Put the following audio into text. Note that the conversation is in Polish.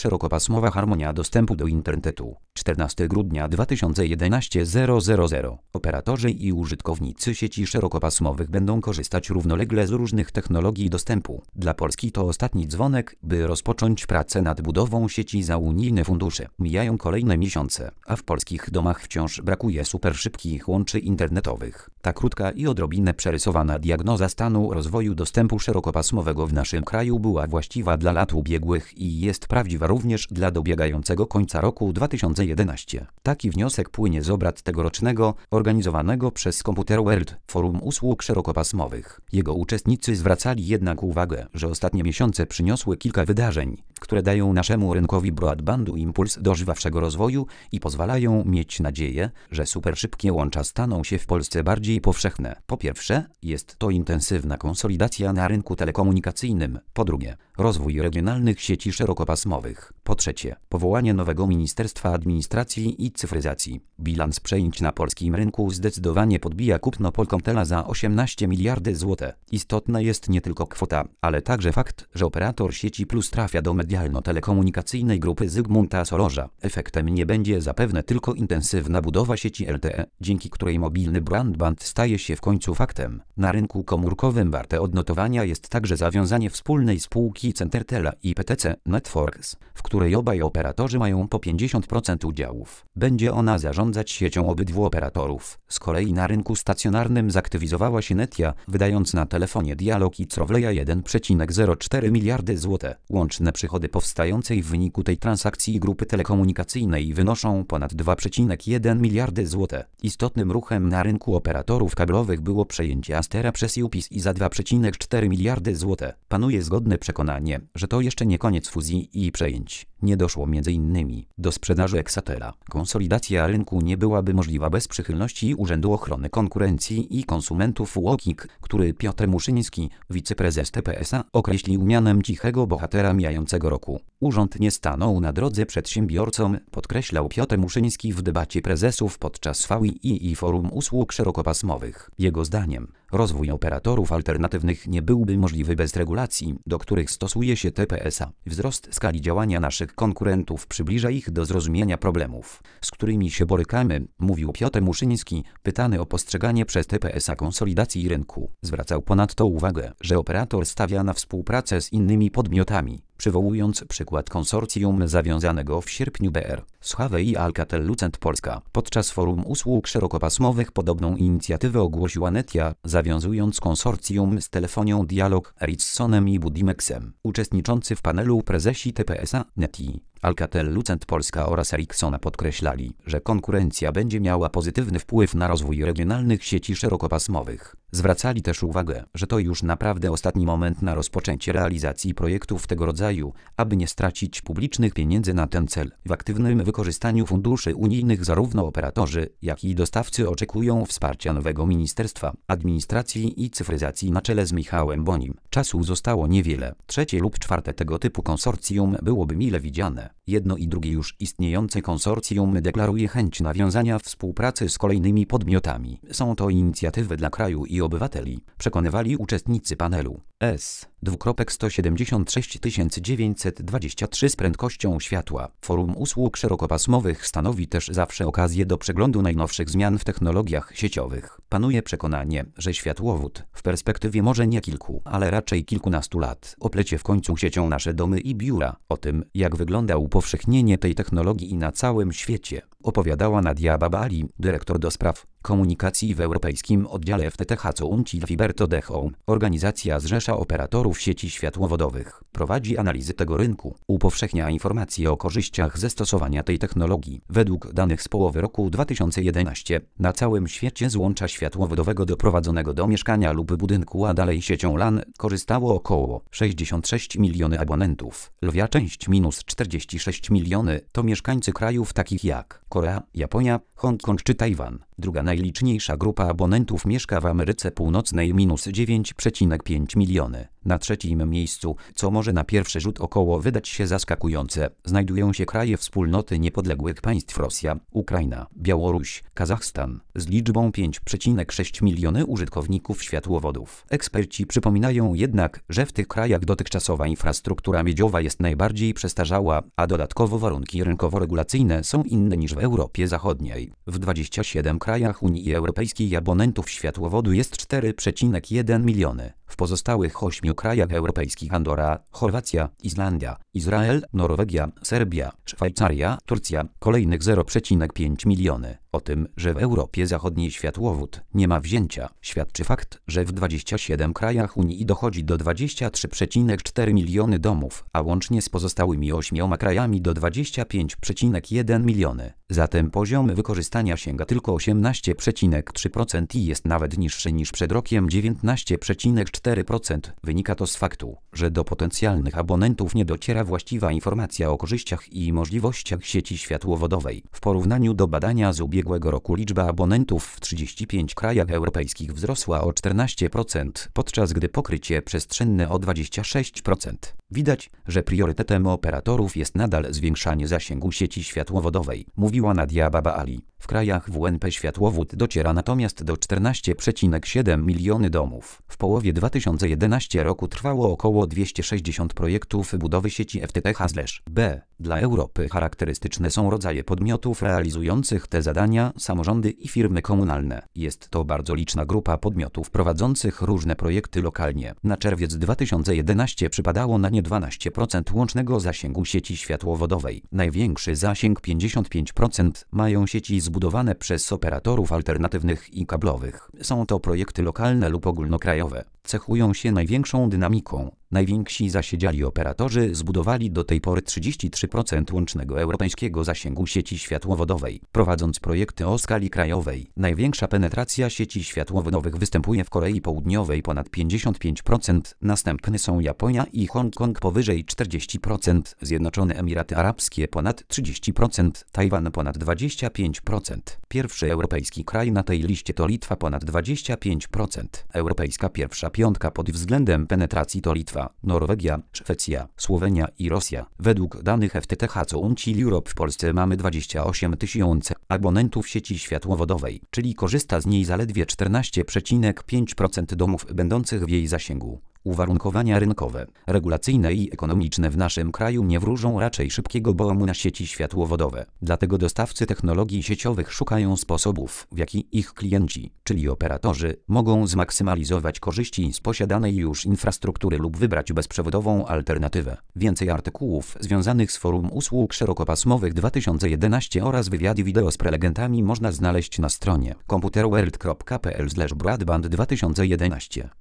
Szerokopasmowa harmonia dostępu do internetu. 14 grudnia 2011 000. Operatorzy i użytkownicy sieci szerokopasmowych będą korzystać równolegle z różnych technologii dostępu. Dla Polski to ostatni dzwonek, by rozpocząć pracę nad budową sieci za unijne fundusze. Mijają kolejne miesiące, a w polskich domach wciąż brakuje superszybkich łączy internetowych. Ta krótka i odrobinę przerysowana diagnoza stanu rozwoju dostępu szerokopasmowego w naszym kraju była właściwa dla lat ubiegłych i jest prawdziwa również dla dobiegającego końca roku 2011. Taki wniosek płynie z obrad tegorocznego, organizowanego przez Computer World Forum Usług Szerokopasmowych. Jego uczestnicy zwracali jednak uwagę, że ostatnie miesiące przyniosły kilka wydarzeń, które dają naszemu rynkowi broadbandu impuls do żwawszego rozwoju i pozwalają mieć nadzieję, że superszybkie łącza staną się w Polsce bardziej powszechne. Po pierwsze, jest to intensywna konsolidacja na rynku telekomunikacyjnym. Po drugie, rozwój regionalnych sieci szerokopasmowych. Po trzecie, powołanie nowego Ministerstwa Administracji i Cyfryzacji. Bilans przejęć na polskim rynku zdecydowanie podbija kupno Polkomtela za 18 miliardy złotych. Istotna jest nie tylko kwota, ale także fakt, że operator sieci Plus trafia do medialno-telekomunikacyjnej grupy Zygmunta Solorza. Efektem nie będzie zapewne tylko intensywna budowa sieci LTE, dzięki której mobilny broadband staje się w końcu faktem. Na rynku komórkowym warte odnotowania jest także zawiązanie wspólnej spółki Centertela i PTC Networks, w której obaj operatorzy mają po 50% udziałów. Będzie ona zarządzać siecią obydwu operatorów. Z kolei na rynku stacjonarnym zaktywizowała się Netia, wydając na telefonie Dialog i Crowleya 1,04 miliardy złotych. Łączne przychody powstającej w wyniku tej transakcji grupy telekomunikacyjnej wynoszą ponad 2,1 miliardy złotych. Istotnym ruchem na rynku operatorów kablowych było przejęcie Astera przez UPIS i za 2,4 miliardy złotych. Panuje zgodne przekonanie, że to jeszcze nie koniec fuzji i przejęć. Nie doszło m.in. do sprzedaży Exatela. Konsolidacja rynku nie byłaby możliwa bez przychylności Urzędu Ochrony Konkurencji i Konsumentów UOKiK, który Piotr Muszyński, wiceprezes TPS-a, określił mianem cichego bohatera mijającego roku. Urząd nie stanął na drodze przedsiębiorcom, podkreślał Piotr Muszyński w debacie prezesów podczas VII i Forum Usług Szerokopasmowych. Jego zdaniem, rozwój operatorów alternatywnych nie byłby możliwy bez regulacji, do których stosuje się TPS-a. Wzrost skali działania naszych konkurentów przybliża ich do zrozumienia problemów, z którymi się borykamy, mówił Piotr Muszyński, pytany o postrzeganie przez TPS-a konsolidacji rynku. Zwracał ponadto uwagę, że operator stawia na współpracę z innymi podmiotami, przywołując przykład konsorcjum zawiązanego w sierpniu BR z Huawei i Alcatel-Lucent Polska. Podczas Forum Usług Szerokopasmowych podobną inicjatywę ogłosiła Netia, zawiązując konsorcjum z Telefonią Dialog, Ericssonem i Budimexem. Uczestniczący w panelu prezesi TPS-a, Netii, Alcatel-Lucent Polska oraz Ericssona podkreślali, że konkurencja będzie miała pozytywny wpływ na rozwój regionalnych sieci szerokopasmowych. Zwracali też uwagę, że to już naprawdę ostatni moment na rozpoczęcie realizacji projektów tego rodzaju, aby nie stracić publicznych pieniędzy na ten cel. W aktywnym wykorzystaniu funduszy unijnych zarówno operatorzy, jak i dostawcy oczekują wsparcia nowego Ministerstwa Administracji i Cyfryzacji na czele z Michałem Bonim. Czasu zostało niewiele. Trzecie lub czwarte tego typu konsorcjum byłoby mile widziane. Jedno i drugie już istniejące konsorcjum deklaruje chęć nawiązania współpracy z kolejnymi podmiotami. Są to inicjatywy dla kraju i obywateli, przekonywali uczestnicy panelu. S. 923 z prędkością światła. Forum Usług Szerokopasmowych stanowi też zawsze okazję do przeglądu najnowszych zmian w technologiach sieciowych. Panuje przekonanie, że światłowód w perspektywie może nie kilku, ale raczej kilkunastu lat oplecie w końcu siecią nasze domy i biura. O tym, jak wygląda upowszechnienie tej technologii na całym świecie, opowiadała Nadia Babali, dyrektor do spraw komunikacji w Europejskim Oddziale FTTH Until Fiber to the Home. Organizacja zrzesza operatorów sieci światłowodowych. Prowadzi analizy tego rynku. Upowszechnia informacje o korzyściach ze stosowania tej technologii. Według danych z połowy roku 2011 na całym świecie z łącza światłowodowego doprowadzonego do mieszkania lub budynku, a dalej siecią LAN korzystało około 66 miliony abonentów. Lwia część -46 miliony to mieszkańcy krajów takich jak Korea, Japonia, Hongkong czy Tajwan. Druga Najliczniejsza grupa abonentów mieszka w Ameryce Północnej -9,5 miliony. Na trzecim miejscu, co może na pierwszy rzut oka wydać się zaskakujące, znajdują się kraje wspólnoty niepodległych państw Rosja, Ukraina, Białoruś, Kazachstan, z liczbą 5,6 miliony użytkowników światłowodów. Eksperci przypominają jednak, że w tych krajach dotychczasowa infrastruktura miedziowa jest najbardziej przestarzała, a dodatkowo warunki rynkowo-regulacyjne są inne niż w Europie Zachodniej. W 27 krajach Unii Europejskiej abonentów światłowodu jest 4,1 miliony. W pozostałych 8 krajach europejskich Andora, Chorwacja, Islandia, Izrael, Norwegia, Serbia, Szwajcaria, Turcja kolejnych 0,5 miliony. O tym, że w Europie Zachodniej światłowód nie ma wzięcia, świadczy fakt, że w 27 krajach Unii dochodzi do 23,4 miliony domów, a łącznie z pozostałymi 8 krajami do 25,1 miliony. Zatem poziom wykorzystania sięga tylko 18,3% i jest nawet niższy niż przed rokiem 19,4%. Wynika to z faktu, że do potencjalnych abonentów nie dociera właściwa informacja o korzyściach i możliwościach sieci światłowodowej. W porównaniu do badania z ubiegłego roku liczba abonentów w 35 krajach europejskich wzrosła o 14%, podczas gdy pokrycie przestrzenne o 26%. Widać, że priorytetem operatorów jest nadal zwiększanie zasięgu sieci światłowodowej, mówiła Nadia Baba Ali. W krajach WNP światłowód dociera natomiast do 14,7 miliony domów. W połowie 2011 roku trwało około 260 projektów budowy sieci FTTH/B. Dla Europy charakterystyczne są rodzaje podmiotów realizujących te zadania, samorządy i firmy komunalne. Jest to bardzo liczna grupa podmiotów prowadzących różne projekty lokalnie. Na czerwiec 2011 przypadało na nie 12% łącznego zasięgu sieci światłowodowej. Największy zasięg 55% mają sieci zbudowane przez operatorów alternatywnych i kablowych. Są to projekty lokalne lub ogólnokrajowe. Cechują się największą dynamiką. Najwięksi zasiedziali operatorzy zbudowali do tej pory 33% łącznego europejskiego zasięgu sieci światłowodowej, prowadząc projekty o skali krajowej. Największa penetracja sieci światłowodowych występuje w Korei Południowej ponad 55%, następne są Japonia i Hongkong powyżej 40%, Zjednoczone Emiraty Arabskie ponad 30%, Tajwan ponad 25%. Pierwszy europejski kraj na tej liście to Litwa ponad 25%. Europejska pierwsza piątka pod względem penetracji to Litwa, Norwegia, Szwecja, Słowenia i Rosja. Według danych FTTH Council Europe w Polsce mamy 28 tysięcy abonentów sieci światłowodowej, czyli korzysta z niej zaledwie 14,5% domów będących w jej zasięgu. Uwarunkowania rynkowe, regulacyjne i ekonomiczne w naszym kraju nie wróżą raczej szybkiego boomu na sieci światłowodowe. Dlatego dostawcy technologii sieciowych szukają sposobów, w jaki ich klienci, czyli operatorzy, mogą zmaksymalizować korzyści z posiadanej już infrastruktury lub wybrać bezprzewodową alternatywę. Więcej artykułów związanych z forum usług szerokopasmowych 2011 oraz wywiady wideo z prelegentami można znaleźć na stronie computerworld.pl/broadband 2011.